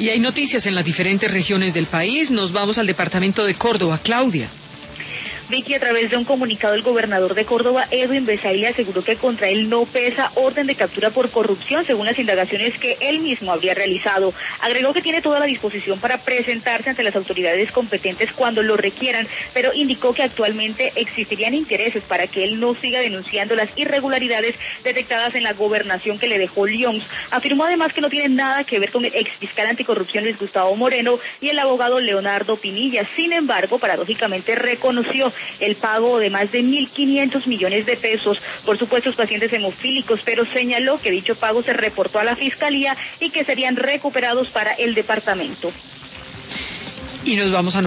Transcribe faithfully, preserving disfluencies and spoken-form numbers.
Y hay noticias en las diferentes regiones del país. Nos vamos al departamento de Córdoba. Claudia. Vicky, a través de un comunicado, el gobernador de Córdoba, Edwin Besaile, aseguró que contra él no pesa orden de captura por corrupción, según las indagaciones que él mismo habría realizado. Agregó que tiene toda la disposición para presentarse ante las autoridades competentes cuando lo requieran, pero indicó que actualmente existirían intereses para que él no siga denunciando las irregularidades detectadas en la gobernación que le dejó Lyons. Afirmó además que no tiene nada que ver con el exfiscal anticorrupción Luis Gustavo Moreno y el abogado Leonardo Pinilla. Sin embargo, paradójicamente reconoció el pago de más de mil quinientos millones de pesos por supuestos pacientes hemofílicos, pero señaló que dicho pago se reportó a la Fiscalía y que serían recuperados para el departamento. Y nos vamos a